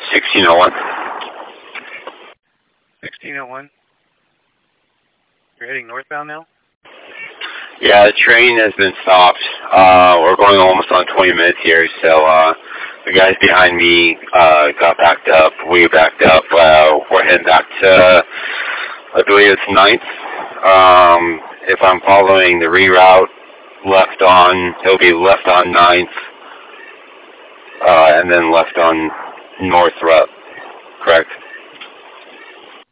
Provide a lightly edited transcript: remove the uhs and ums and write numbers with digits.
1601. 1601. You're heading northbound now? Yeah, the train has been stopped. We're going almost on 20 minutes here, so the guys behind me got backed up. We backed up. We're heading back to, I believe it's 9th. If I'm following the reroute, left on, it'll be left on 9th, and then left on North Route, correct?